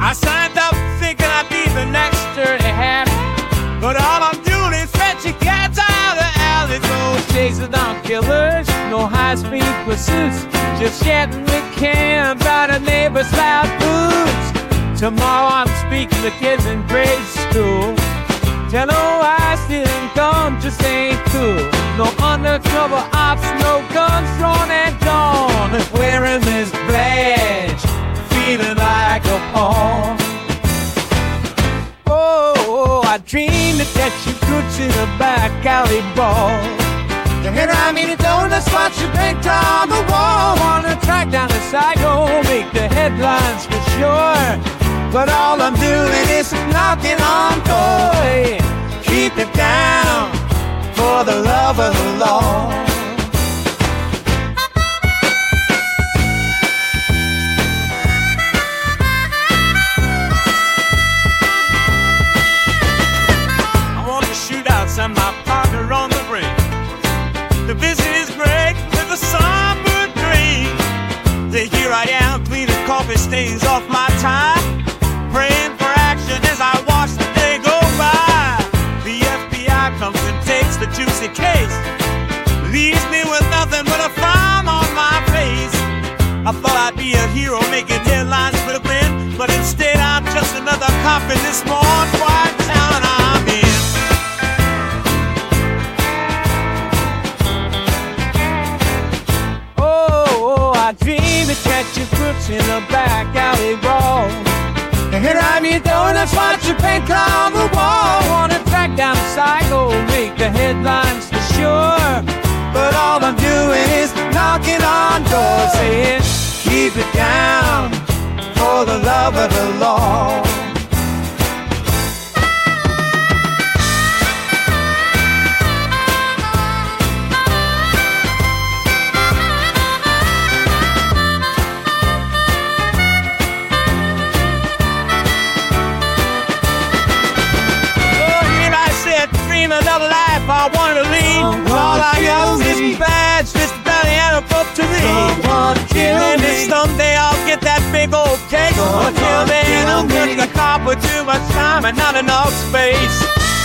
I signed up thinking I'd be the next dirty hat, but all I'm doing is fetching cats out of the alley. No chasing down killers, no high-speed pursuits, just chatting with cans out of neighbors' loud boots. Tomorrow I'm speaking to kids in grade school. Tell them I didn't come, just ain't cool. No undercover ops, no guns drawn at dawn. Wearing this badge, feeling like a pawn. Oh, I dreamed to catch you goods in a back alley ball. And I mean it, don't let's watch you paint on the wall. Wanna track down the psycho, make the headlines for sure. But all I'm doing is knocking on doors. Keep it down for the love of the law. I want to shoot out some my partner on the brink. The visit is great with a somber dream. Here I am cleaning coffee stains off my tie, praying for action as I watch the day go by. The FBI comes and takes the juicy case, leaves me with nothing but a frown on my face. I thought I'd be a hero making headlines for the win, but instead I'm just another cop in this small quiet town I'm in. Oh, I dream to catch you crooks in the back alley brawl. Here I'm your donuts, watch your paint on the wall. Wanna track down a psycho, make the headlines for sure. But all I'm doing is knocking on doors, saying, keep it down for the love of the law. Another life I want to lead. All I got is this badge, this belly and a book to read. And this someday I'll get that big old cake. Until then, I'm just a cop with too much time and not enough space.